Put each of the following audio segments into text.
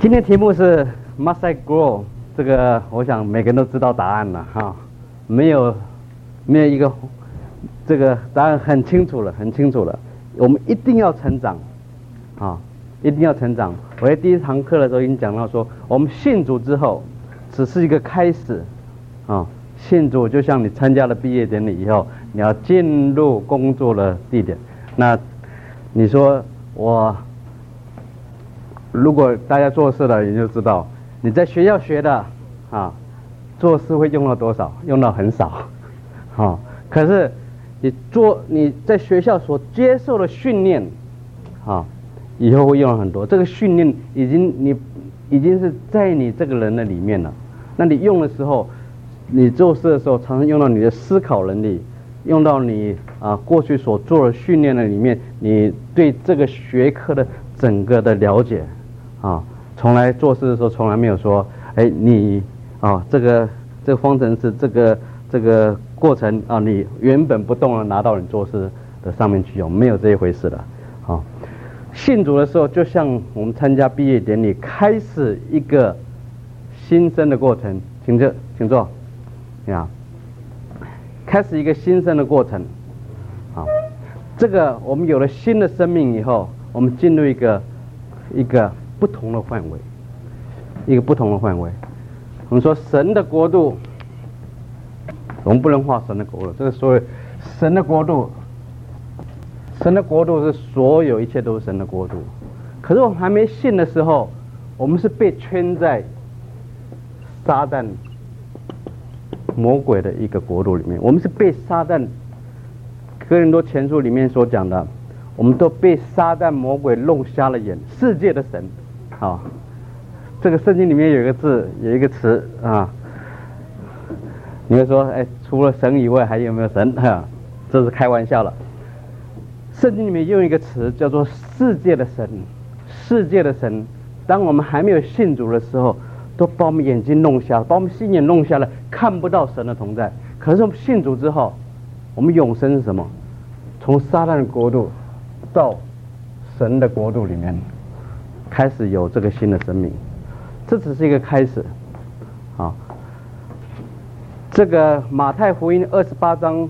今天题目是 Must I grow？ 这个我想每个人都知道答案了哈，没有一个这个答案很清楚了，很清楚了。我们一定要成长啊，一定要成长。我在第一堂课的时候已经讲到说，我们信主之后只是一个开始啊，信主就像你参加了毕业典礼以后，你要进入工作的地点。那你说我如果大家做事了，你就知道你在学校学的啊，做事会用到多少？用到很少啊。可是你在学校所接受的训练啊，以后会用到很多。这个训练已经是在你这个人的里面了。那你用的时候，你做事的时候，常常用到你的思考能力，用到你过去所做的训练的里面，你对这个学科的整个的了解啊，从来做事的时候从来没有说，你这个方程式这个过程啊，你原本不动了拿到你做事的上面去用，没有这一回事的啊。信主的时候，就像我们参加毕业典礼，开始一个新生的过程，请坐，呀，开始一个新生的过程，好，这个我们有了新的生命以后，我们进入一个不同的范围，一个不同的范围。我们说神的国度，我们不能画神的国度，这个所谓神的国度，神的国度是所有一切都是神的国度。可是我们还没信的时候，我们是被圈在撒旦魔鬼的一个国度里面，我们是被撒旦哥林多前书里面所讲的，我们都被撒旦魔鬼弄瞎了眼。世界的神，这个圣经里面有一个词啊，你会说，除了神以外还有没有神？这是开玩笑了。圣经里面用一个词叫做世界的神，世界的神。当我们还没有信主的时候，都把我们眼睛弄瞎了，把我们心眼弄瞎了，看不到神的同在。可是我们信主之后，我们永生是什么？从撒旦的国度到神的国度里面，开始有这个新的生命。这只是一个开始啊。这个马太福音28章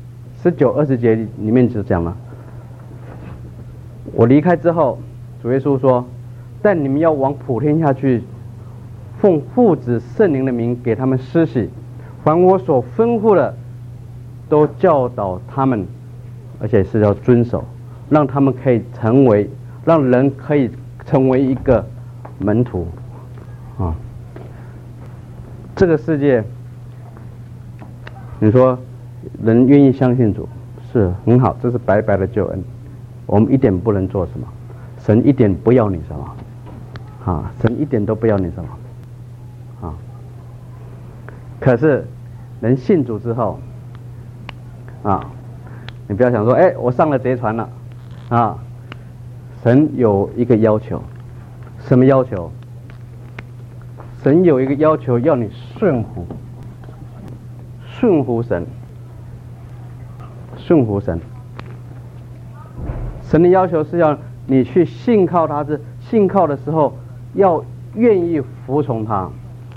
19、20节里面就讲了，我离开之后，主耶稣说，但你们要往普天下去，奉父子圣灵的名给他们施洗，凡我所吩咐的都教导他们，而且是要遵守，让他们可以让人可以成为一个门徒啊。这个世界，你说人愿意相信主是很好，这是白白的救恩，我们一点不能做什么，神一点不要你什么神一点都不要你什么可是人信主之后你不要想说我上了贼船了神有一个要求。什么要求？神有一个要求，要你顺服神，顺服神。神的要求是要你去信靠他，是信靠的时候要愿意服从他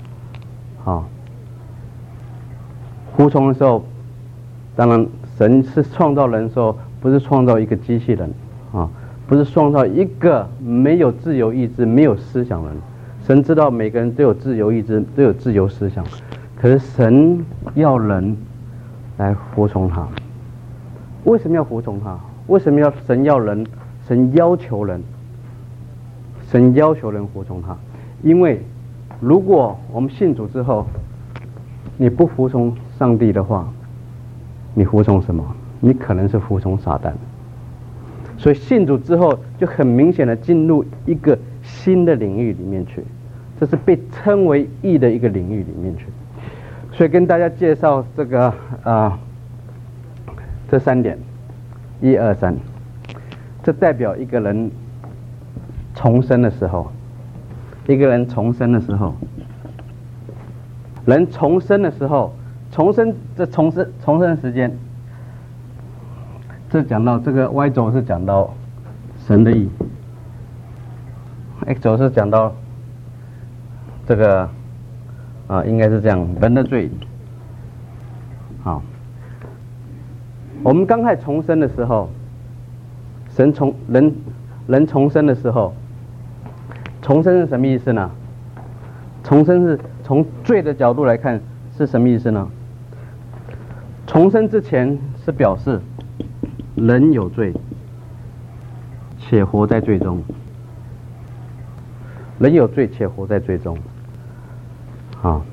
服从的时候，当然神是创造人的时候，不是创造一个机器人不是创造一个没有自由意志、没有思想的人。神知道每个人都有自由意志，都有自由思想，可是神要人来服从他。为什么要服从他？为什么神要人？神要求人服从他。因为如果我们信主之后，你不服从上帝的话，你服从什么？你可能是服从撒旦。所以信主之后，就很明显的进入一个新的领域里面去，这是被称为义的一个领域里面去。所以跟大家介绍这个这3点，1、2、3，这代表一个人重生的时候，人重生的时候，重生的时间。这讲到这个 Y 轴是讲到神的义，X 轴是讲到这个应该是这样，人的罪。好，我们刚开始重生的时候，人重生的时候，重生是什么意思呢？重生是从罪的角度来看是什么意思呢？重生之前是表示人有罪，且活在罪中。人有罪且活在罪中。好，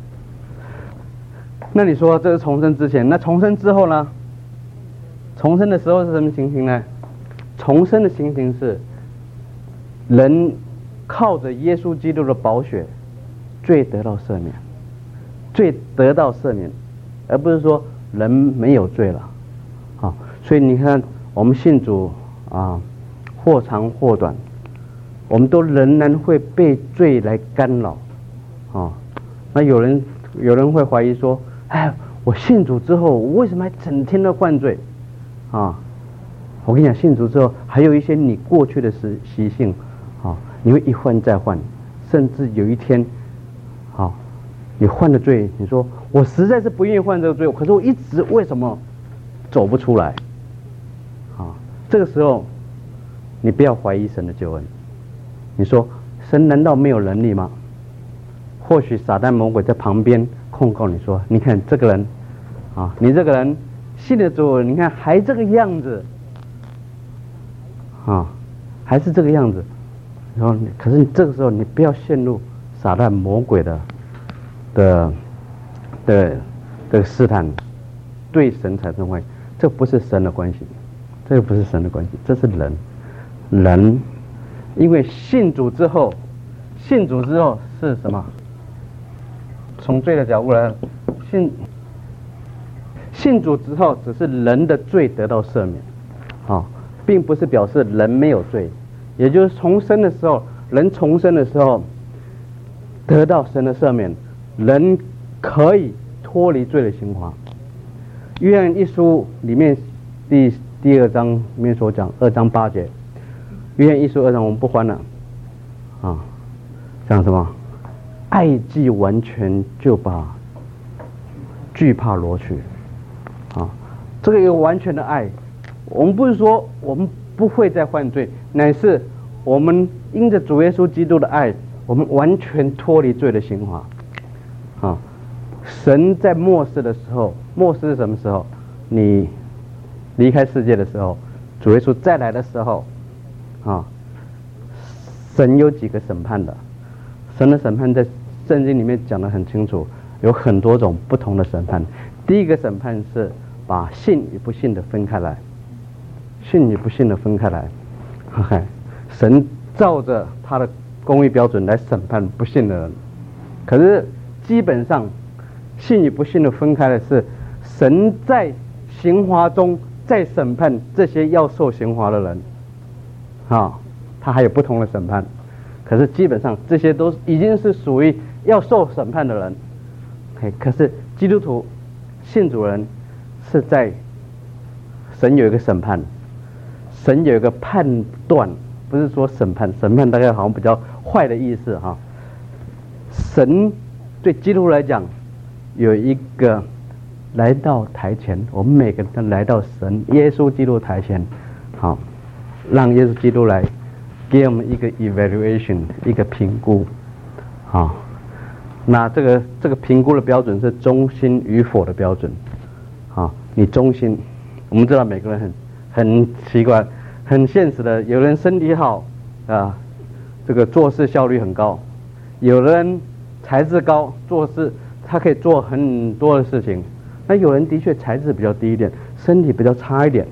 那你说这是重生之前，那重生之后呢？重生的时候是什么情形呢？重生的情形是人靠着耶稣基督的宝血，罪得到赦免，罪得到赦免，而不是说人没有罪了。好，所以你看我们信主或长或短，我们都仍然会被罪来干扰。那有人会怀疑说，哎，我信主之后，我为什么还整天都犯罪？我跟你讲，信主之后还有一些你过去的习性，你会一犯再犯，甚至有一天，你犯了罪，你说我实在是不愿意犯这个罪，可是我一直为什么走不出来？这个时候你不要怀疑神的救恩，你说神难道没有能力吗？或许撒旦魔鬼在旁边控告你说，你看这个人你这个人信了主，你看还这个样子还是这个样子。然后可是你这个时候你不要陷入撒旦魔鬼的试探，对神产生怀疑，这不是神的关系，这个不是神的关系，这是人因为信主之后是什么？从罪的角度来，信主之后只是人的罪得到赦免，并不是表示人没有罪。也就是重生的时候，人重生的时候得到神的赦免，人可以脱离罪的刑罚。约翰一书里面第2章里面所讲，2章8节，约翰一书2章我们不翻了讲什么？爱既完全，就把惧怕挪去。这个有完全的爱，我们不是说我们不会再犯罪，乃是我们因着主耶稣基督的爱，我们完全脱离罪的刑罚。神在末世的时候，末世是什么时候？你离开世界的时候，主耶稣再来的时候，神有几个审判的？神的审判在圣经里面讲得很清楚，有很多种不同的审判。第一个审判是把信与不信的分开来，信与不信的分开来。神照着他的公义标准来审判不信的人。可是基本上信与不信的分开的是神在刑罚中在审判这些要受刑罚的人。他还有不同的审判，可是基本上这些都已经是属于要受审判的人。可是基督徒信主人是在神有一个审判，神有一个判断，不是说审判，审判大概好像比较坏的意思神对基督徒来讲有一个来到台前，我们每个人都来到神耶稣基督台前，让耶稣基督来给我们一个 evaluation， 一个评估。那这个评估的标准是忠心与否的标准。你忠心，我们知道每个人很奇怪，很现实的，有人身体好这个做事效率很高，有人才智高，做事他可以做很多的事情。那有人的确才智比较低一点，身体比较差一点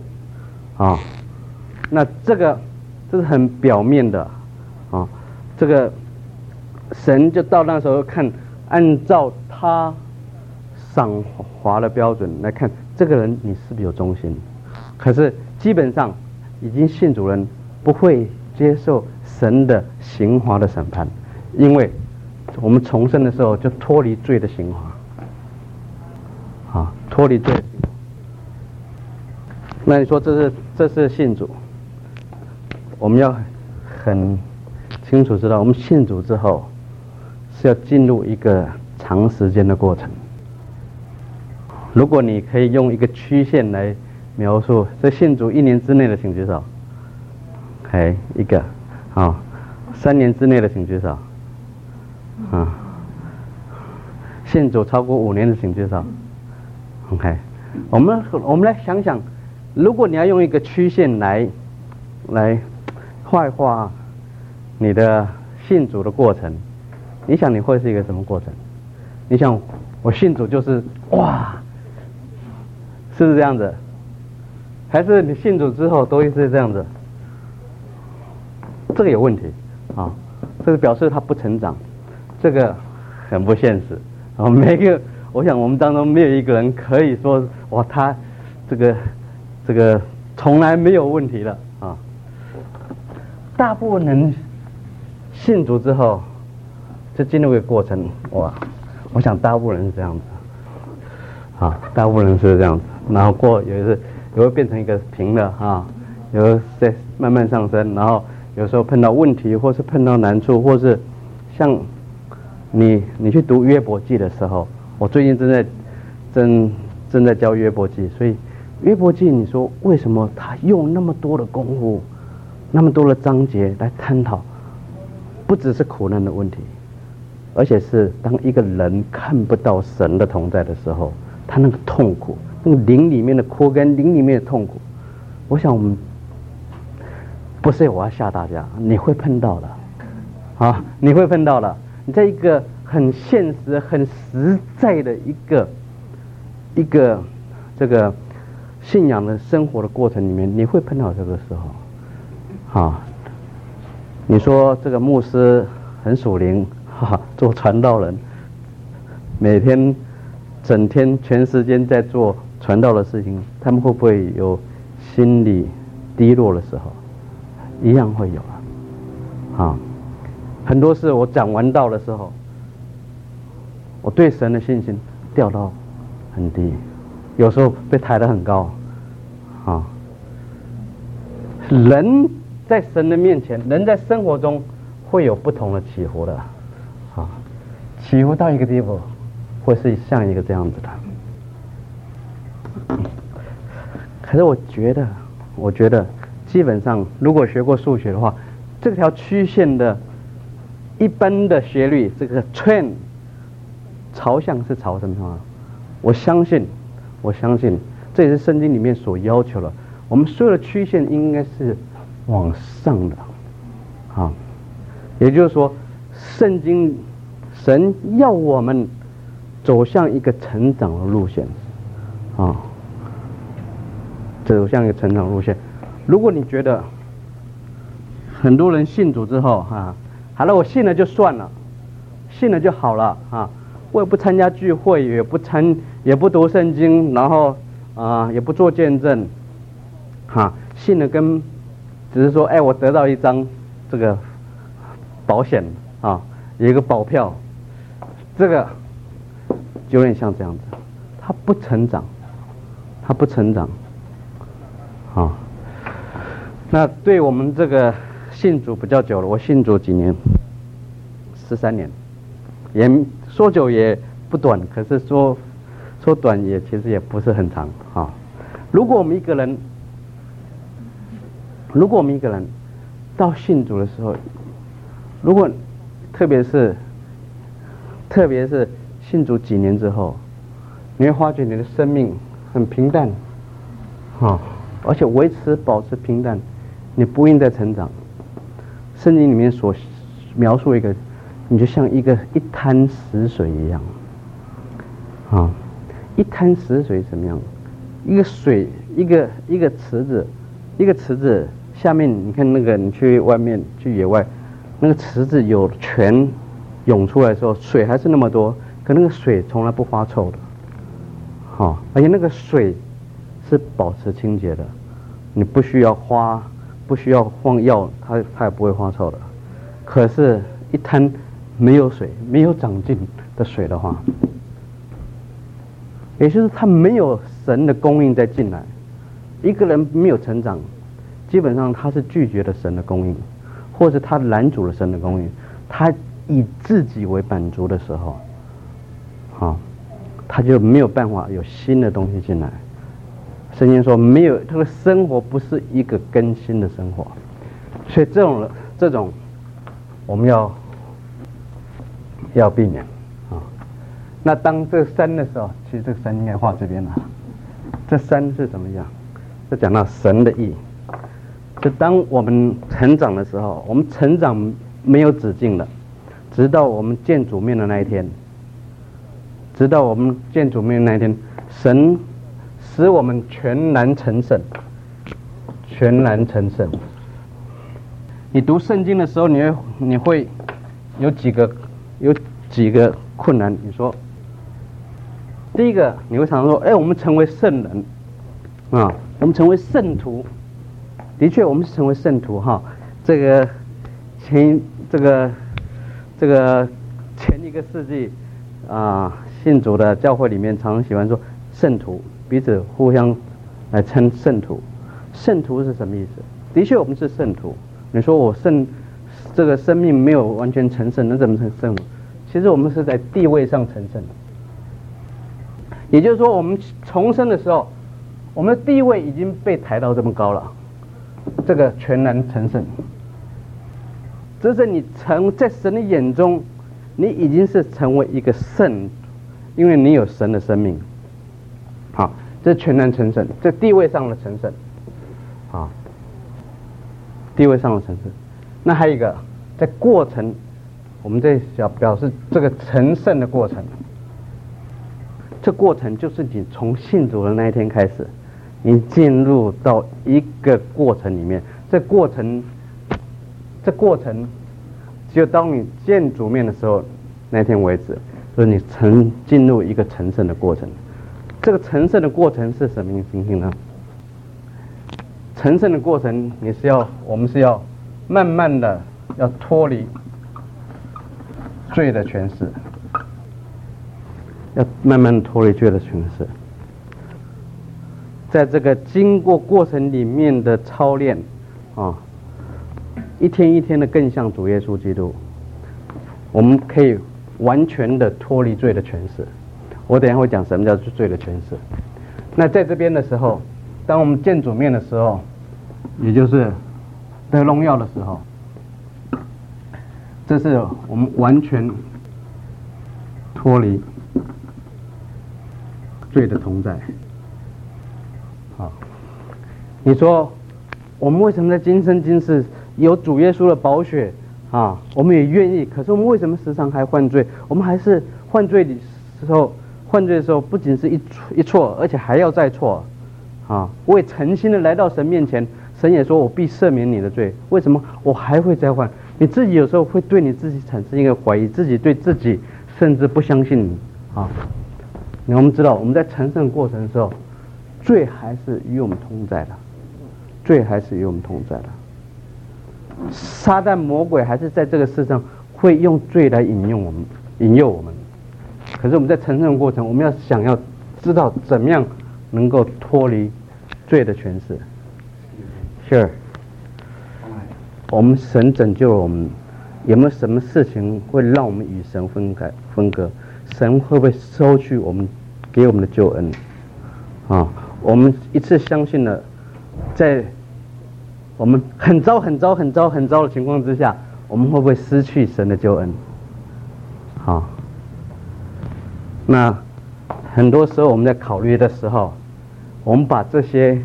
那这是很表面的这个神就到那时候看，按照他赏罚的标准来看，这个人你是不是有忠心？可是基本上已经信主人不会接受神的刑罚的审判，因为我们重生的时候就脱离罪的刑罚，脱离罪的刑罚。那你说这是信主，我们要很清楚知道，我们信主之后， 是要进入一个长时间的过程。如果你可以用一个曲线来描述，这信主1年之内的请举手。一个，3年之内的请举手。信主超过5年的请举手。OK， 我们来想想，如果你要用一个曲线来画一画你的信主的过程，你想你会是一个什么过程？你想我信主就是哇，是不是这样子？还是你信主之后都是这样子？这个有问题啊，这个表示他不成长，这个很不现实啊。我想我们当中没有一个人可以说哇，他这个从来没有问题了啊。大部分人信主之后就进入一个过程，哇，我想大部分人是这样子啊，大部分人是这样子，然后有一次也会变成一个平的啊，有在慢慢上升，然后有时候碰到问题，或是碰到难处，或是像你去读约伯记的时候，我最近正在教约伯记，所以约伯记你说为什么他用那么多的功夫，那么多的章节来探讨，不只是苦难的问题，而且是当一个人看不到神的同在的时候，他那个痛苦，那个灵里面的枯干，灵里面的痛苦，我想我们不是我要吓大家，你会碰到的啊，你会碰到的。你在一个很现实、很实在的一个这个信仰的生活的过程里面，你会碰到这个时候啊。你说这个牧师很属灵，做传道人，每天整天全时间在做传道的事情，他们会不会有心理低落的时候？一样会有啊。很多事我讲完道的时候，我对神的信心掉到很低，有时候被抬得很高啊。人在神的面前，人在生活中会有不同的起伏的啊，起伏到一个地步，会是像一个这样子的。可是我觉得基本上如果学过数学的话，这条曲线的一般的斜率，这个 trend 朝向是朝什么方？我相信这也是圣经里面所要求的，我们所有的曲线应该是往上的啊。也就是说，神要我们走向一个成长的路线啊，走向一个成长路线。如果你觉得很多人信主之后好了，我信了就算了，信了就好了啊，我也不参加聚会，也不读圣经，然后也不做见证信了只是说我得到一张这个保险有一个保票，这个就有点像这样子，他不成长那对我们这个信主比较久了，我信主几年，13年，也说久也不短，可是说短也其实也不是很长如果我们一个人到信主的时候，如果特别是信主几年之后，你会发觉你的生命很平淡而且保持平淡，你不应再成长。圣经里面所描述一个，你就像一滩死水一样一滩死水什么样？一个水，一个池子下面，你看那个你去外面去野外，那个池子有泉涌出来的时候，水还是那么多，可那个水从来不发臭的而且那个水是保持清洁的，你不需要放药，它也不会发臭的。可是一滩没有水，没有长进的水的话，也就是它没有神的供应再进来，一个人没有成长，基本上他是拒绝了神的供应，或者他拦阻了神的供应，他以自己为满足的时候，他就没有办法有新的东西进来。圣经说，没有他的生活不是一个更新的生活，所以这种我们要避免啊。那当这个山的时候，其实这个山应该画这边了。这山是怎么样？这讲到神的意。就当我们成长的时候，我们成长没有止境了，直到我们见主面的那一天。直到我们见主面的那一天，神使我们全然成圣，全然成圣。你读圣经的时候，你会有几个困难。你说，第一个你会常说，我们成为圣人啊，我们成为圣徒。的确，我们是成为圣徒哈。这个前一个世纪啊，信主的教会里面常常喜欢说圣徒，彼此互相来称圣徒。圣徒是什么意思？的确，我们是圣徒。你说我这个生命没有完全成圣，那怎么成圣？其实我们是在地位上成圣。也就是说，我们重生的时候，我们的地位已经被抬到这么高了。这个全然成圣，这是你在神的眼中，你已经是成为一个圣，因为你有神的生命。好，这是全然成圣，这地位上的成圣。好，地位上的成圣。那还有一个，在过程，我们在表示这个成圣的过程。这过程就是你从信主的那一天开始。你进入到一个过程里面，这过程，只有当你见主面的时候，那天为止，就是你进入一个成圣的过程。这个成圣的过程是什么情形呢？成圣的过程，我们是要慢慢的要脱离罪的权势，要慢慢脱离罪的权势。在这个经过过程里面的操练一天一天的更像主耶稣基督，我们可以完全的脱离罪的权势。我等一下会讲什么叫罪的权势。那在这边的时候，当我们见主面的时候，也就是得荣耀的时候，这是我们完全脱离罪的同在。你说我们为什么在今生今世有主耶稣的宝血我们也愿意，可是我们为什么时常还犯罪？我们还是犯罪的时候不仅是一错，而且还要再错我也诚心的来到神面前，神也说我必赦免你的罪，为什么我还会再犯？你自己有时候会对你自己产生一个怀疑，自己对自己甚至不相信你我们知道我们在成圣过程的时候，罪还是与我们同在的，罪还是与我们同在的。撒旦魔鬼还是在这个世上会用罪来引诱我们。可是我们在成圣过程，我们想要知道怎么样能够脱离罪的权势。Sure， 我们神拯救了我们，有没有什么事情会让我们与神分割？神会不会收去给我们的救恩？我们一次相信了，在我们很糟的情况之下，我们会不会失去神的救恩？那很多时候我们在考虑的时候，我们把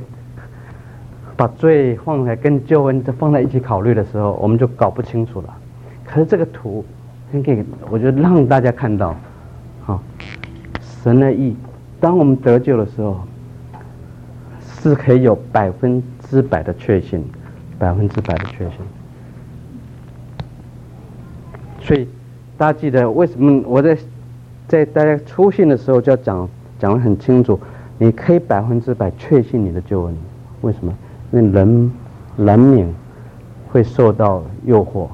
罪放在跟救恩放在一起考虑的时候，我们就搞不清楚了。可是这个图我觉得让大家看到神的意，当我们得救的时候是可以有100%的确信，100%的确信。所以大家记得为什么我在大家初信的时候就要讲得很清楚，你可以100%确信你的救恩。为什么？因为人难免会受到诱惑。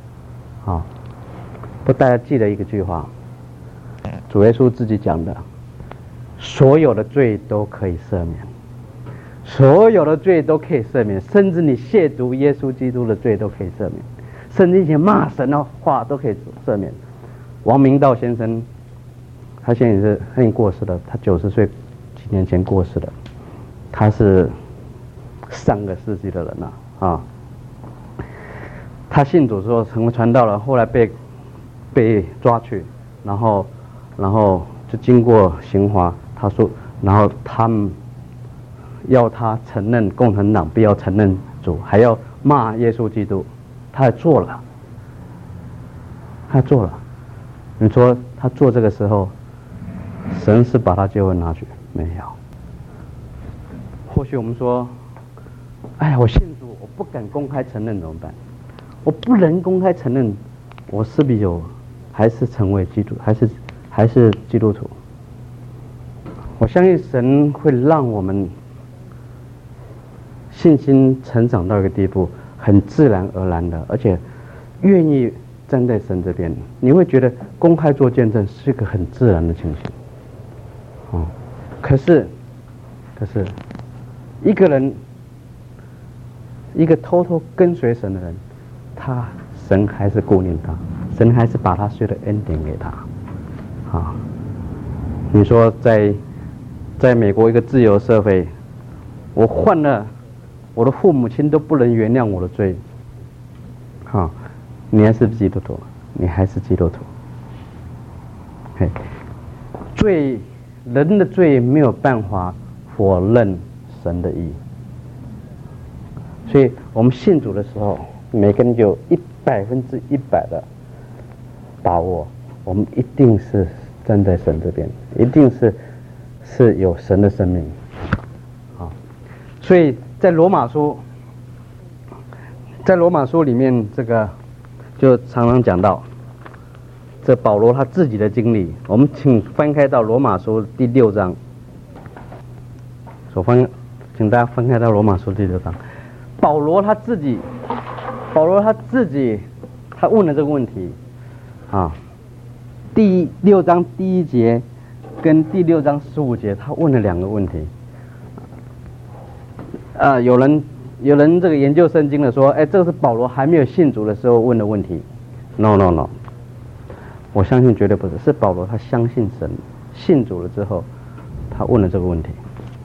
大家记得一个句话，主耶稣自己讲的，所有的罪都可以赦免，所有的罪都可以赦免，甚至你亵渎耶稣基督的罪都可以赦免， 甚至一些骂神的话都可以赦免。王明道先生，他现在已经过世了，他90岁，几年前过世的，他是上个世纪的人了啊。他信主之后成为传道了，后来被抓去，然后就经过刑罚，他说，然后他们要他承认共产党，不要承认主，还要骂耶稣基督，他也做了，你说他做这个时候，神是把他救恩拿去没有？或许我们说，哎呀，我信主，我不敢公开承认怎么办？我不能公开承认，我是不是还是成为基督，还是基督徒？我相信神会让我们信心成长到一个地步，很自然而然的，而且愿意站在神这边，你会觉得公开做见证是一个很自然的情形。可是一个人，一个偷偷跟随神的人，神还是顾念他，神还是把他所有的恩典给他。你说在美国一个自由社会，我犯了我的父母亲都不能原谅我的罪，你还是基督徒，你还是基督徒。人的罪没有办法否认神的义，所以我们信主的时候，每个人就100%的把握，我们一定是站在神这边，一定是有神的生命。所以在罗马书里面，这个就常常讲到这保罗他自己的经历。我们请翻开到罗马书第6章，请大家翻开到罗马书第6章。保罗他自己他问了这个问题第6章第1节跟第6章15节，他问了2个问题。有人这个研究圣经的说，这个是保罗还没有信主的时候问的问题。No， 我相信绝对不是，是保罗他相信神，信主了之后，他问了这个问题。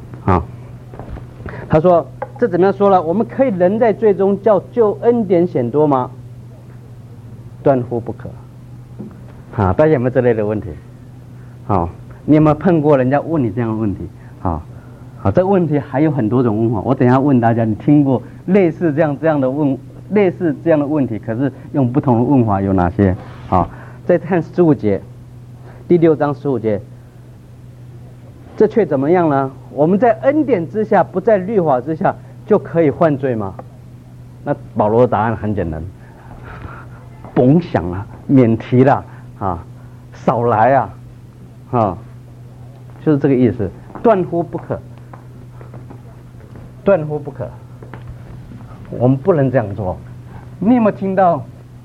他说这怎么样说了？我们可以人在罪中叫救恩典显多吗？断乎不可。大家有没有这类的问题？你有没有碰过人家问你这样的问题？这个问题还有很多种问法，我等一下问大家，你听过类似这样的问题，可是用不同的问法有哪些？再看15节，第6章15节，这却怎么样呢？我们在恩典之下，不在律法之下，就可以犯罪吗？那保罗的答案很简单，甭想了，免提了少来就是这个意思，断乎不可。我们不能这样做。你有没有听到？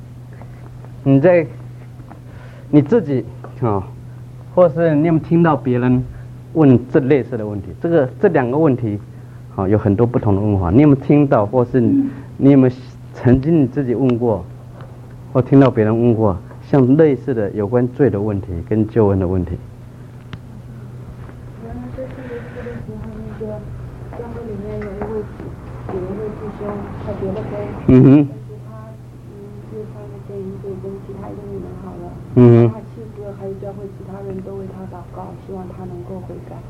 你自己或是你有没有听到别人问这类似的问题？这2个问题有很多不同的问法。你有没有听到，或是你有没有曾经你自己问过，或听到别人问过像类似的有关罪的问题跟救恩的问题？他妻子还有教会其他人都为他祷告，希望他能够悔改。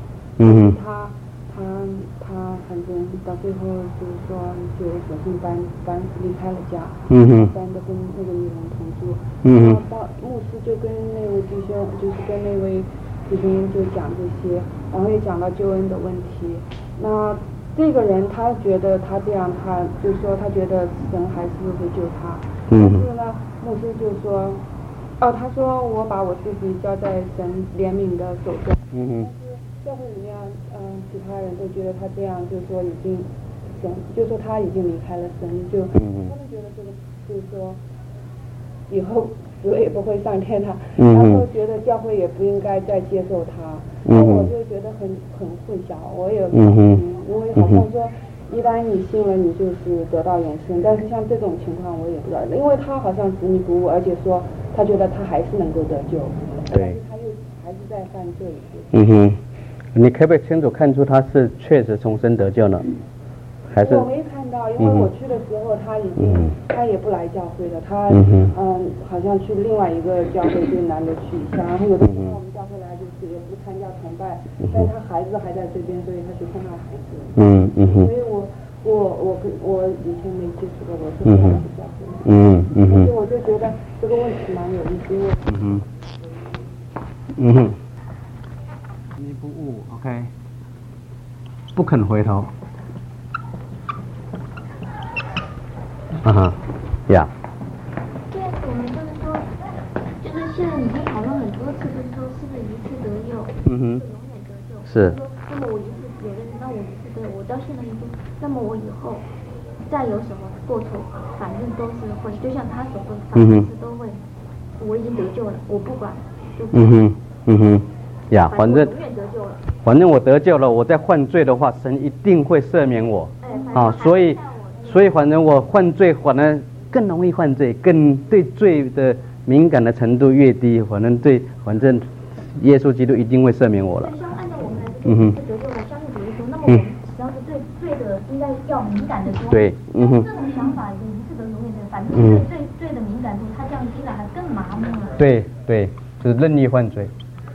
他反正到最后就是说，就索性离开了家，搬的跟那个女人同住。然后牧师就跟那位弟兄，就是跟那位弟兄就讲这些，然后也讲到救恩的问题。那这个人他觉得他这样，他就说他觉得神还是会救他。但是呢，牧师就说，他说我把我自己交在神怜悯的手中。但是教会里面，其他人都觉得他这样，就是说已经神，就说他已经离开了神，就他们觉得这个就是说以后死了也不会上天堂，然后觉得教会也不应该再接受他。那我就觉得很混淆，我也因为好像说一般你信了，你就是得到永生。但是像这种情况，我也不知道，因为他好像执迷不悟，而且说他觉得他还是能够得救， 对， 他又还是在犯罪。 嗯哼，你可不可以清楚看出他是确实重生得救呢？还是我没看到，因为我去的时候他已经、他也不来教会了，他好像去另外一个教会就难得去一下，然后有的时候我们教会来就是也不参加崇拜，但是他孩子还在这边，所以他去看他孩子。所以我以前没接触过，我是不来教会。所以我就觉得这个问题蛮有意思。 你不悟 ，OK， 不肯回头。呀。 对，我们就是说，就是现在你在讨论很多次，就是说是不是一次得救，是永远得救。 是。 那么我一次有的人让我一次得，我到现在一次，那么我以后再有什么过错，反正都是会，就像他所说的，反正是都会。我已经得救了，我不管。 呀，反正永远得救了。 反正我得救了，我再犯罪的话，神一定会赦免我。所以反正我犯罪，反正更容易犯罪，更对罪的敏感的程度越低，反正耶稣基督一定会赦免我了。 像按照我们来说，得救了，相信主耶稣，那么我们实际上是对罪的应该要敏感的多。 对， 这种想法一次得永远得，反正对罪的敏感度，他这样听了还更麻木了。 对，就是任意犯罪。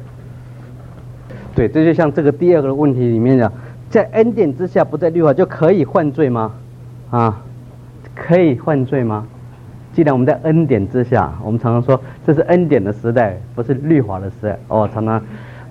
对，这就像这个第二个问题里面讲，在恩典之下，不在律法就可以犯罪吗？可以犯罪吗？既然我们在恩典之下，我们常常说这是恩典的时代，不是律法的时代。常常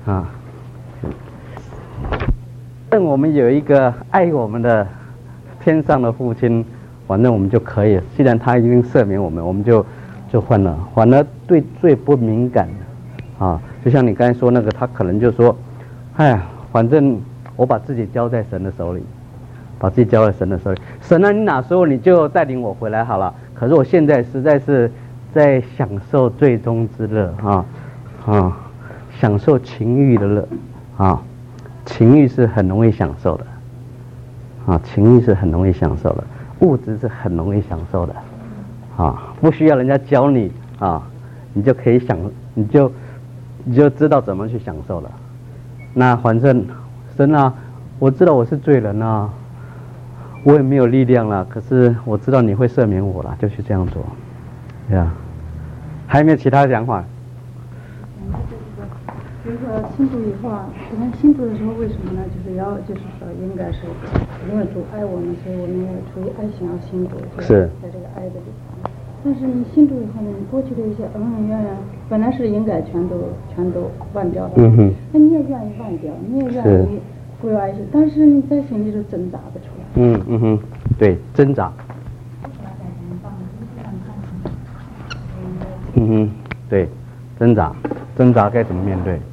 但我们有一个爱我们的天上的父亲，反正我们就可以。既然他已经赦免我们，我们就犯了，反而对罪不敏感就像你刚才说那个，他可能就说，反正我把自己交在神的手里。把自己交在神的手里，神你哪时候你就带领我回来好了。可是我现在实在是在享受罪中之乐享受情欲的乐情欲是很容易享受的情欲是很容易享受的，物质是很容易享受的不需要人家教你你就可以你就知道怎么去享受了。那反正神我知道我是罪人我也没有力量了，可是我知道你会赦免我了，就去这样做。还有没有其他想法？ 比如说信主以后我们信主的时候为什么呢？就是说应该是因为主爱我们，所以我们要出于爱心要信主， 是在这个爱的里。但是你信主以后呢，你过去的一些恩恩怨怨，本来是应该全都忘掉的。那你也愿意忘掉，你也愿意不要爱心，但是你在心里就挣扎不出来。 对，挣扎。对，挣扎该怎么面对？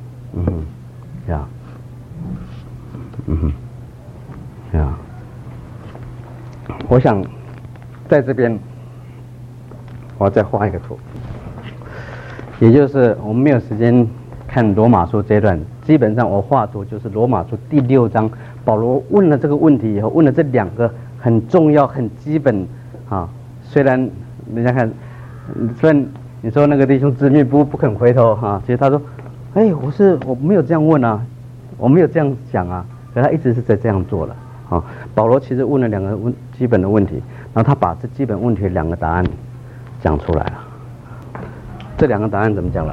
我想在这边，我再画一个图，也就是我们没有时间看罗马书这段，基本上我画图就是罗马书第6章，保罗问了这个问题以后，问了这2个很重要、很基本虽然人家看，虽然你说那个弟兄执迷不肯回头其实他说，我没有这样问我没有这样想可他一直是在这样做了保罗其实问了2个基本的问题，然后他把这基本问题2个答案讲出来了。这2个答案怎么讲了？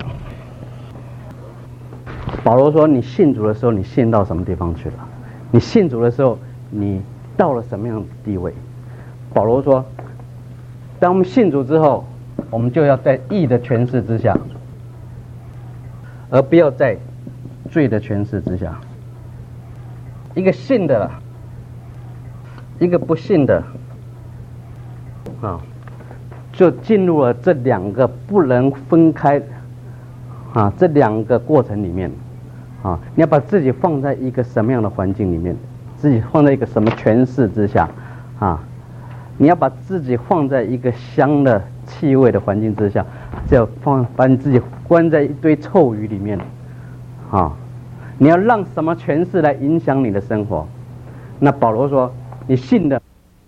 保罗说，你信主的时候，你信到什么地方去了？你信主的时候，你到了什么样的地位？保罗说，当我们信主之后，我们就要在义的权势之下，而不要在罪的权势之下。一个信的，一个不信的就进入了这2个不能分开这2个过程里面你要把自己放在一个什么样的环境里面，自己放在一个什么权势之下你要把自己放在一个香的气味的环境之下，把你自己关在一堆臭鱼里面你要让什么权势来影响你的生活？那保罗说， 你信的，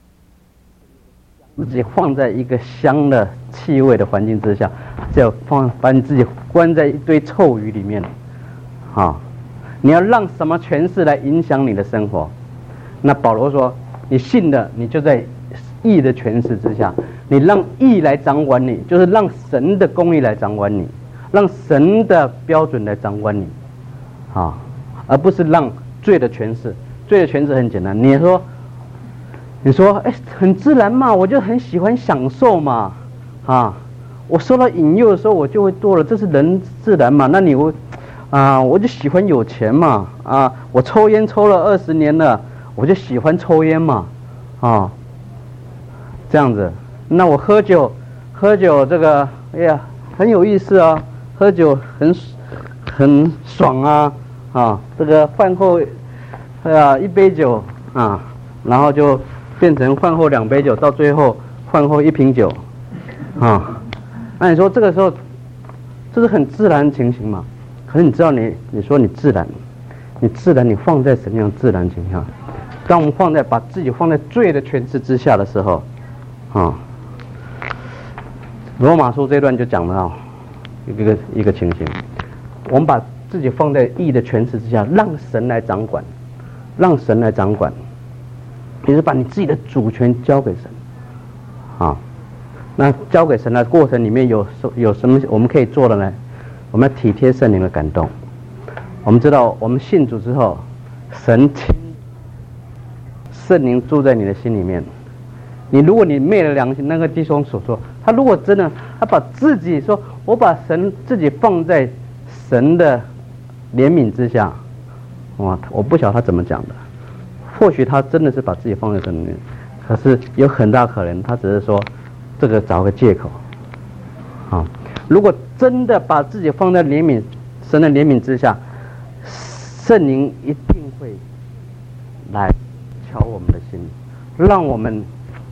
自己放在一个香的气味的环境之下，就把你自己关在一堆臭鱼里面，啊，你要让什么权势来影响你的生活？那保罗说，你信的，你就在义的权势之下，你让义来掌管你，就是让神的公义来掌管你，让神的标准来掌管你，啊，而不是让罪的权势。罪的权势很简单，你说，哎，很自然嘛，我就很喜欢享受嘛，啊，我受到引诱的时候我就会做了，这是人自然嘛。那我就喜欢有钱嘛，啊，我抽烟抽了20年了，我就喜欢抽烟嘛，啊，这样子。那我喝酒这个，哎呀，很有意思啊，喝酒很爽啊，啊，这个饭后，1杯酒啊，然后就变成饭后2杯酒，到最后饭后1瓶酒，啊，那你说这个时候，这是很自然的情形嘛？可是你知道你说你自然，你放在什么样自然情况？当我们把自己放在罪的权势之下的时候，啊，罗马书这段就讲到一个情形，我们把自己放在义的权势之下，让神来掌管，也是把你自己的主权交给神，啊，那交给神的过程里面有什么我们可以做的呢？我们要体贴圣灵的感动。我们知道，我们信主之后，圣灵住在你的心里面。如果你昧了良心，那个弟兄所说，他如果真的他把自己说，我把自己放在神的怜悯之下，哇，我不晓得他怎么讲的。或许他真的是把自己放在神里面，可是有很大可能他只是说这个找个借口，啊。如果真的把自己放在神的怜悯之下，圣灵一定会来敲我们的心，让我们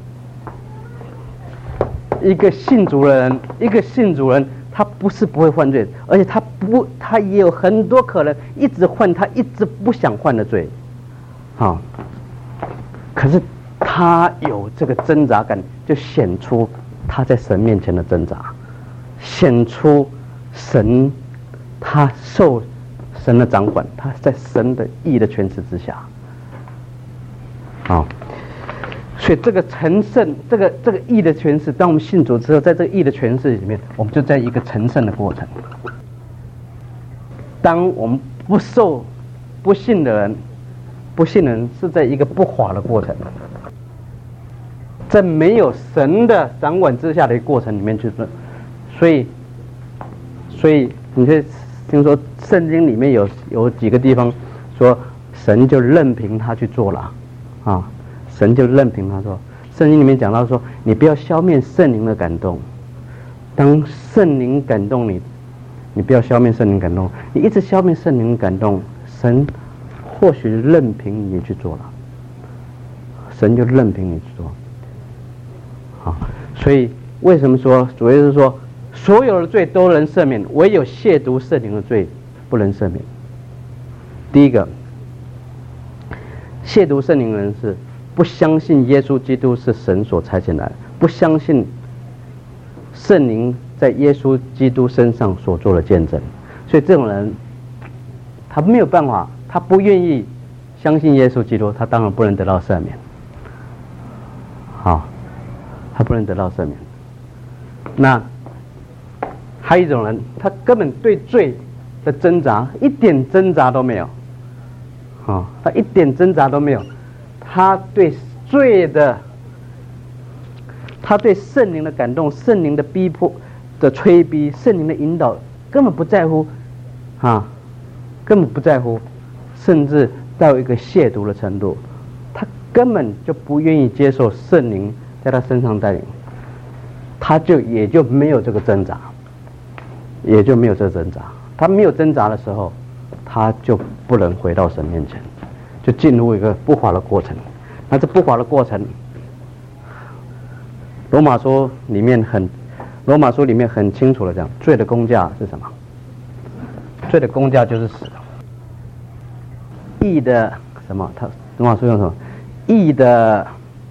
一个信主的人，他不是不会犯罪，而且他也有很多可能一直犯他一直不想犯的罪，啊，可是他有这个挣扎感，就显出他在神面前的挣扎。显出他受神的掌管，他在神的义的权势之下，好，所以这个成圣，这个义的权势，当我们信主之后，在这个义的权势里面，我们就在一个成圣的过程。当我们不信的人是在一个不法的过程，在没有神的掌管之下的一个过程里面去做。所以你可以听说圣经里面有几个地方说神就任凭他去做了，啊，神就任凭他做。圣经里面讲到说，你不要消灭圣灵的感动。当圣灵感动你不要消灭圣灵感动，你一直消灭圣灵感动，神或许任凭你去做了，神就任凭你去做。好，所以为什么说主耶稣说所有的罪都能赦免，唯有亵渎圣灵的罪不能赦免？第一个，亵渎圣灵的人是不相信耶稣基督是神所差遣来的，不相信圣灵在耶稣基督身上所做的见证。所以这种人他没有办法，他不愿意相信耶稣基督，他当然不能得到赦免。好，他不能得到赦免。那还有一种人，他根本对罪的挣扎一点挣扎都没有，他一点挣扎都没有，他对圣灵的感动、圣灵的逼迫的催逼、圣灵的引导根本不在乎，根本不在乎，甚至到一个亵渎的程度，他根本就不愿意接受圣灵在他身上带领，他也就没有这个挣扎。他没有挣扎的时候，他就不能回到神面前，就进入一个不法的过程。那这不法的过程，罗马书里面很清楚的讲，罪的工价是什么？罪的工价就是死。义的什么？罗马书用什么？ 义的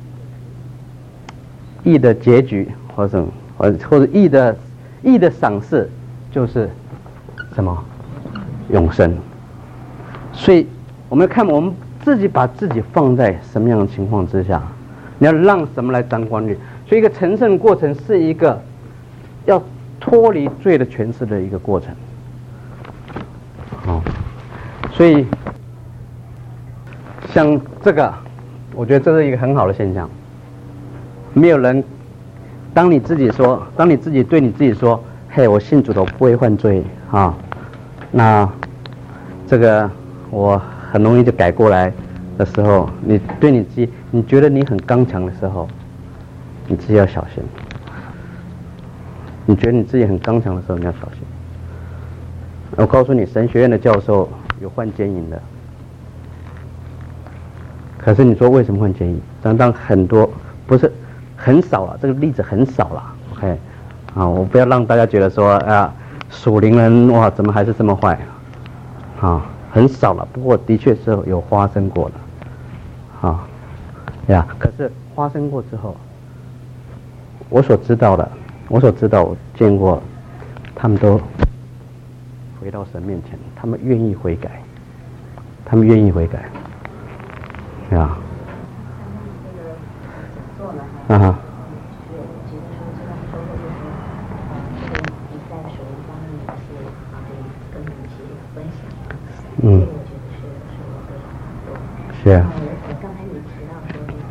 结局，或者义的赏赐，就是什么永生。所以我们看我们自己把自己放在什么样的情况之下，你要让什么来掌管你。所以一个成圣过程是一个要脱离罪的权势的一个过程。所以像这个，我觉得这是一个很好的现象。没有人，当你自己对你自己说，嘿，我信主的，我不会犯罪啊，那这个我很容易就改过来的时候，你对你自己，你觉得你很刚强的时候，你自己要小心。你觉得你自己很刚强的时候，你要小心。我告诉你，神学院的教授有患奸淫的，可是你说为什么患奸淫？当很多不是很少了，这个例子很少了。OK， 啊，我不要让大家觉得说啊，属灵人哇，怎么还是这么坏？啊，很少了，不过的确是有发生过的。啊，呀，可是发生过之后，我所知道，我见过，他们都回到神面前，他们愿意悔改，呀，啊哈，嗯，是啊。 刚才你提到说这个，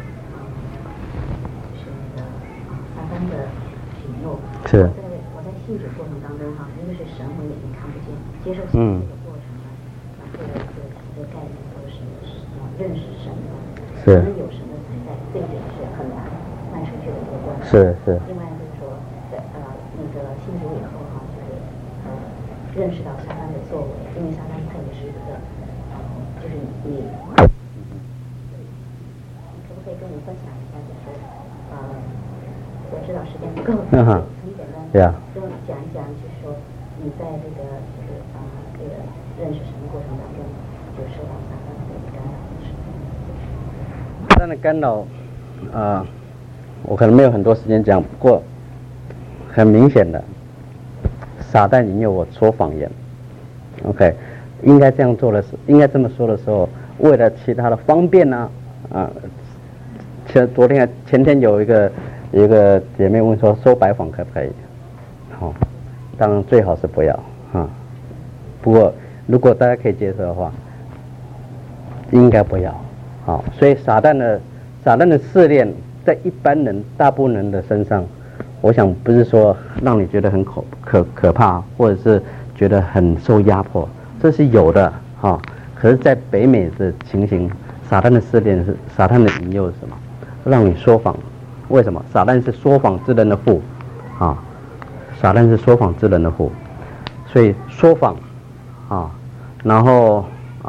就是那个撒旦的引诱。 是。 我在信主过程当中哈，一个是神我眼睛看不见，接受信这个过程呢，这个概念都是认识神的。是。有神的存在，这一点是很难迈出去的一个过程。 是。 另外就是说，那个信主以后哈，就是认识到撒旦的作为，因为撒旦他也是一个，就是你。可以跟我们分享一下，就是我知道时间不够，很简单，跟我讲一讲，就是说你在这个这个认识神的过程当中，就受到撒旦的干扰。 撒旦的干扰，我可能没有很多时间讲，不过很明显的，撒旦引诱我说谎言。OK， 应该这样做的时，应该这么说的时候，为了其他的方便呢，前天有一个姐妹问说收白谎可不可以？好，当然最好是不要啊。不过如果大家可以接受的话，应该不要。好，所以撒旦的试炼在一般人大部分人的身上，我想不是说让你觉得很可怕，或者是觉得很受压迫，这是有的哈。可是，在北美的情形，撒旦的试炼是撒旦的引诱是什么？让你说谎。为什么？撒旦是说谎之人的父啊，撒旦是说谎之人的父，所以说谎啊，然后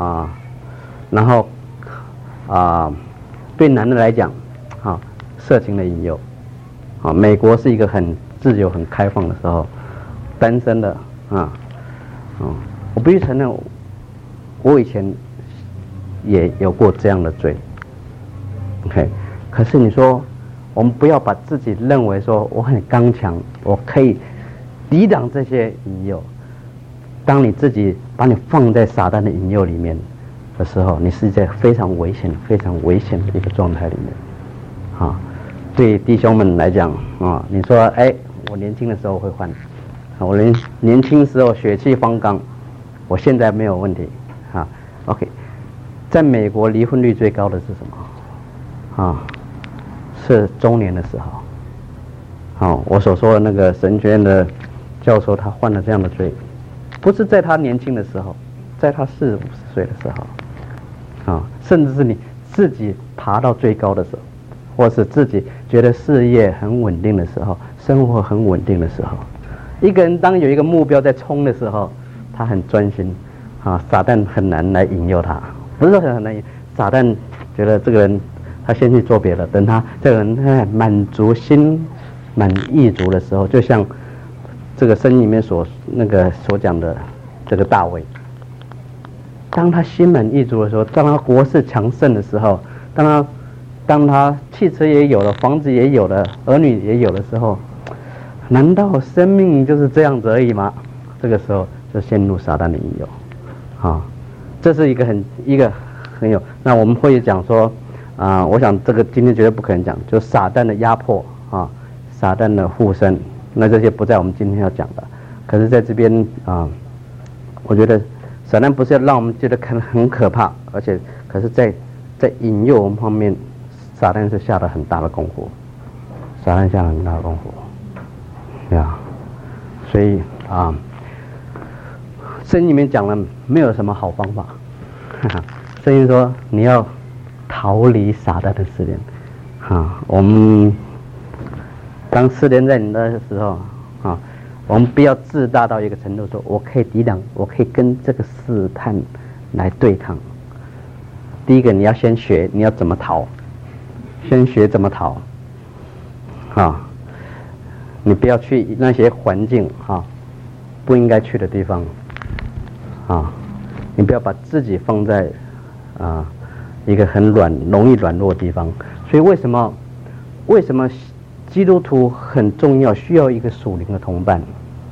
对男的来讲啊，色情的引诱啊，美国是一个很自由很开放的时候，单身的我必须承认，我以前也有过这样的罪 ，OK。可是你说，我们不要把自己认为说我很刚强，我可以抵挡这些引诱。当你自己把你放在撒旦的引诱里面的时候，你是在非常危险的一个状态里面。对弟兄们来讲你说，我年轻的时候会犯，我年轻时候血气方刚，我现在没有问题OK， 在美国离婚率最高的是什么？是中年的时候。我所说的那个神学院的教授，他犯了这样的罪，不是在他年轻的时候，在他40-50岁的时候，甚至是你自己爬到最高的时候，或是自己觉得事业很稳定的时候，生活很稳定的时候，一个人当有一个目标在冲的时候，他很专心撒旦很难来引诱他，不是说很难，撒旦觉得这个人他先去做别的，等他这个人满足心满意足的时候，就像这个圣经里面所讲的这个大卫，当他心满意足的时候，当他国势强盛的时候， 当他汽车也有了，房子也有了，儿女也有的时候，难道生命就是这样子而已吗？这个时候就陷入撒旦的引诱，这是一个很有。那我们会讲说，我想这个今天绝对不可能讲，就撒旦的压迫撒旦的附身，那这些不在我们今天要讲的。可是在这边我觉得撒旦不是要让我们觉得很可怕，而且可是在引诱我们方面，撒旦是下了很大的功夫，所以圣经里面讲了没有什么好方法，圣经说你要逃离撒旦的试炼，我们当试炼在你的时候我们不要自大到一个程度，说我可以抵挡，我可以跟这个试探来对抗。第一个你要先学你要怎么逃，先学怎么逃你不要去那些环境不应该去的地方你不要把自己放在一个很容易软弱的地方。所以为什么基督徒很重要，需要一个属灵的同伴，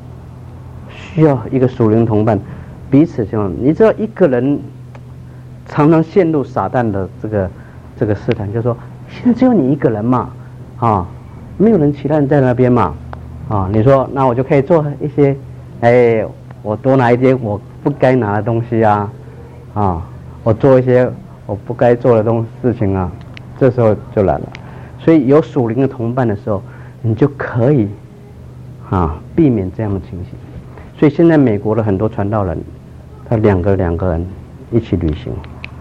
彼此相爱。你知道一个人常常陷入撒旦的这个试探，就是说现在只有你一个人嘛没有人其他人在那边嘛你说那我就可以做一些我多拿一些我不该拿的东西我做一些我不该做的事情这时候就来了。所以有属灵的同伴的时候，你就可以避免这样的情形。所以现在美国的很多传道人，他两个人一起旅行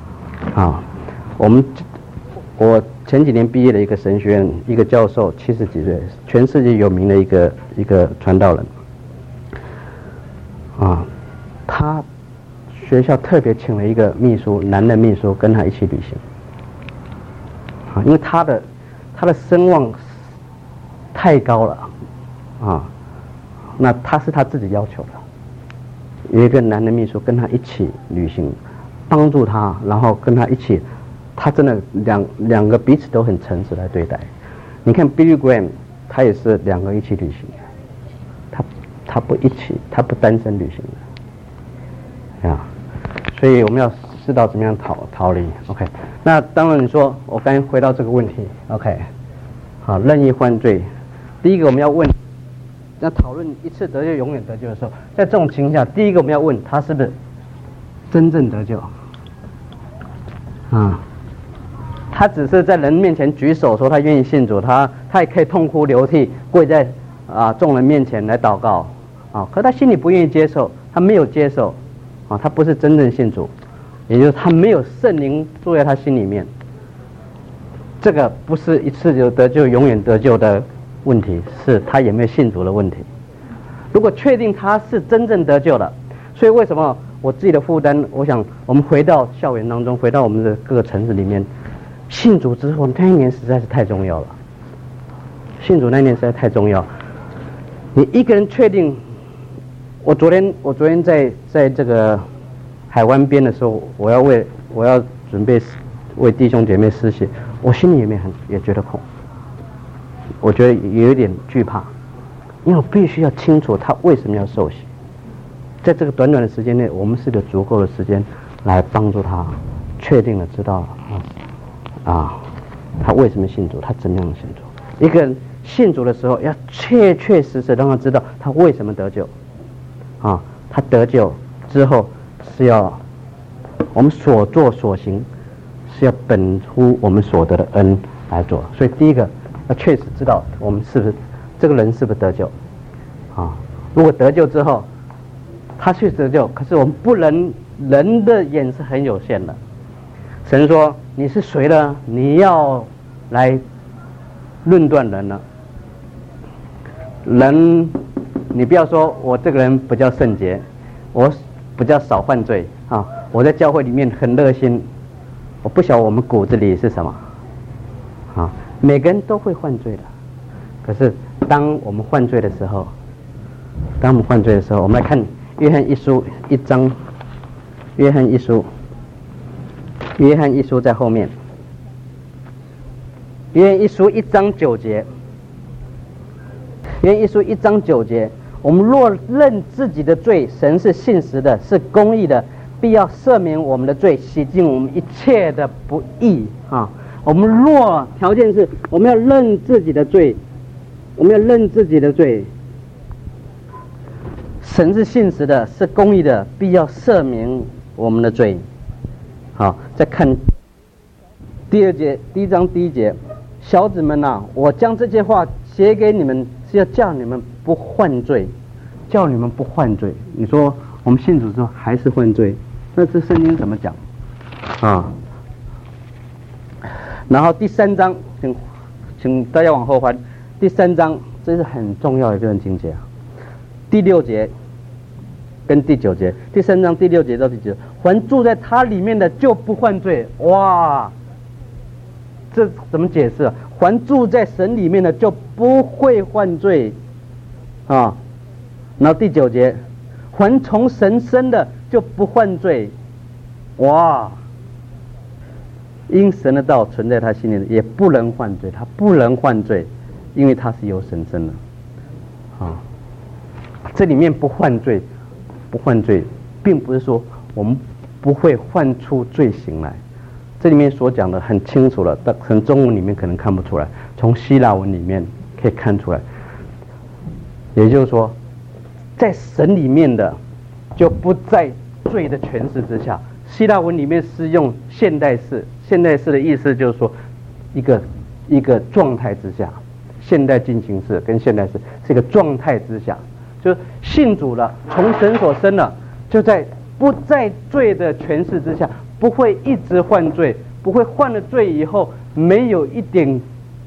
我前几年毕业的一个神学院一个教授，70几岁，全世界有名的一个传道人他学校特别请了一个秘书，男的秘书跟他一起旅行因为他的声望太高了那他是他自己要求的，有一个男的秘书跟他一起旅行，帮助他，然后跟他一起，他真的两个彼此都很诚实来对待。你看 Billy Graham 他也是两个一起旅行，他不一起，他不单身旅行的所以我们要知道怎么样逃离 OK。 那当然你说我刚才回到这个问题 OK 任意犯罪，第一个我们要问，那讨论一次得救永远得救的时候，在这种情况下，第一个我们要问他是不是真正得救他只是在人面前举手说他愿意信主，他也可以痛哭流涕跪在众人面前来祷告可他心里不愿意接受，他没有接受他不是真正信主，也就是他没有圣灵住在他心里面。这个不是一次就得救永远得救的问题，是他有没有信主的问题。如果确定他是真正得救了，所以为什么我自己的负担，我想我们回到校园当中，回到我们的各个城市里面，信主之后那一年实在是太重要了，信主那一年实在太重要。你一个人确定，我昨天在这个海湾边的时候，我要准备为弟兄姐妹施洗，我心里也觉得恐，我觉得有一点惧怕，因为我必须要清楚他为什么要受洗。在这个短短的时间内，我们是有足够的时间来帮助他确定了知道他为什么信主，他怎么样信主。一个人信主的时候，要确实让他知道他为什么得救他得救之后是要我们所作所行是要本乎我们所得的恩来做。所以第一个要确实知道我们是不是这个人是不是得救如果得救之后他确实得救，可是我们不能，人的眼是很有限的。神说你是谁呢？你要来论断人了。人，你不要说我这个人不叫圣洁，我比较少犯罪我在教会里面很热心，我不晓得我们骨子里是什么每个人都会犯罪的。可是当我们犯罪的时候，我们来看约翰一书1章，约翰一书在后面约翰一书1章9节，约翰一书1章9节，我们若认自己的罪，神是信实的，是公义的，必要赦免我们的罪，洗净我们一切的不义啊。我们若条件是我们要认自己的罪，我们要认自己的罪，神是信实的，是公义的，必要赦免我们的罪。好，再看第2节，1章1节，小子们啊，我将这些话写给你们，是要叫你们不犯罪，叫你们不犯罪。你说我们信主之后还是犯罪，那这圣经怎么讲啊？然后第3章，请大家往后翻，第3章这是很重要的这段经节啊，第6节跟第9节，第3章第6节到第9节，凡住在他里面的就不犯罪。哇，这怎么解释啊？凡住在神里面的就不会犯罪啊。然后第9节，凡从神生的就不犯罪。哇，因神的道存在他心里的也不能犯罪，他不能犯罪，因为他是由神生的啊。这里面不犯罪，不犯罪，并不是说我们不会犯出罪行来。这里面所讲的很清楚了，但从中文里面可能看不出来，从希腊文里面可以看出来。也就是说，在神里面的就不在罪的权势之下。希腊文里面是用现代式，现代式的意思就是说一个状态之下，现代进行式跟现代式是一个状态之下，就是信主了，从神所生了，就在不在罪的权势之下，不会一直犯罪，不会犯了罪以后没有一点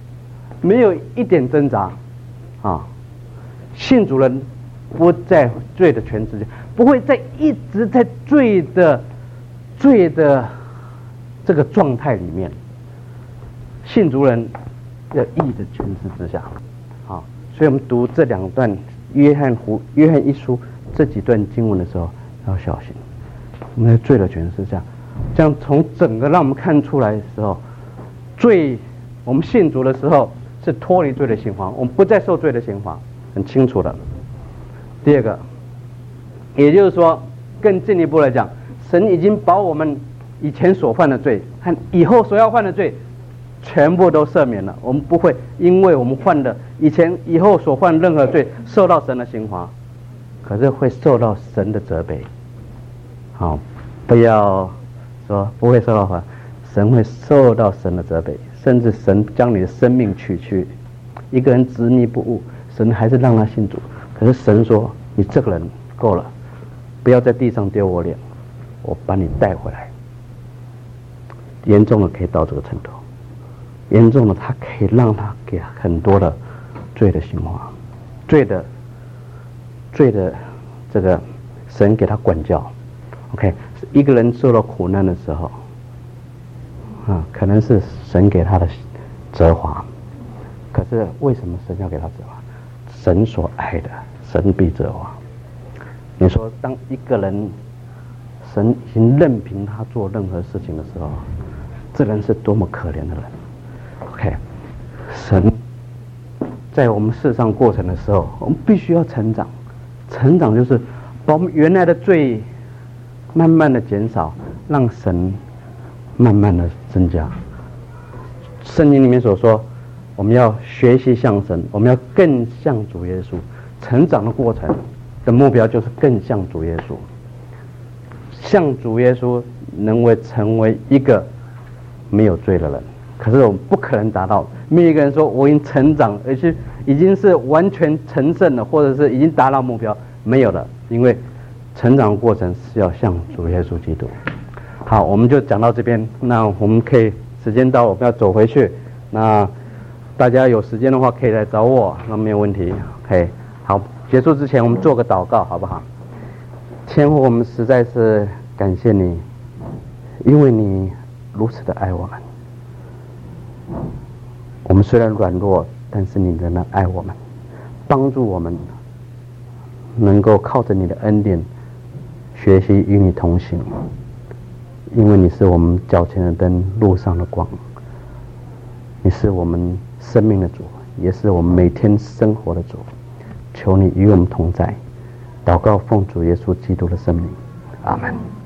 挣扎啊。信主人不在罪的权势之下，不会再一直在罪的这个状态里面。信主人的义的权势之下啊，所以我们读这2段约翰一书这几段经文的时候要小心，我们在罪的权势下，这样从整个让我们看出来的时候，罪我们信主的时候是脱离罪的刑罚，我们不再受罪的刑罚，很清楚的。第2个，也就是说更进一步来讲，神已经把我们以前所犯的罪和以后所要犯的罪全部都赦免了，我们不会因为我们犯的以后所犯任何罪受到神的刑罚，可是会受到神的责备。好，不要说不会受到罚，神会受到神的责备，甚至神将你的生命取去。一个人执迷不悟，神还是让他信主，可是神说你这个人够了，不要在地上丢我脸，我把你带回来。严重的可以到这个程度，严重的他可以让他给很多的罪的刑罚，罪的这个神给他管教。OK， 一个人受到苦难的时候啊，可能是神给他的责罚，可是为什么神要给他责罚？神所爱的，神必责罚。你说当一个人神已经任凭他做任何事情的时候，这人是多么可怜的人。 OK， 神在我们世上过程的时候，我们必须要成长，成长就是把我们原来的罪慢慢的减少，让神慢慢的增加。圣经里面所说，我们要学习像神，我们要更像主耶稣。成长的过程的目标就是更像主耶稣，像主耶稣能为成为一个没有罪的人。可是我们不可能达到，没有一个人说我已经成长，而且已经是完全成圣了，或者是已经达到目标，没有的，因为成长的过程是要像主耶稣基督。好，我们就讲到这边，那我们可以时间到，我们要走回去。那大家有时间的话可以来找我，那没有问题。OK， 好，结束之前我们做个祷告，好不好？天父，我们实在是感谢你，因为你如此的爱我们。我们虽然软弱，但是你仍然爱我们，帮助我们能够靠着你的恩典学习与你同行，因为你是我们脚前的灯，路上的光。 你是我们生命的主，也是我们每天生活的主。求你与我们同在。祷告奉主耶稣基督的圣名，阿门。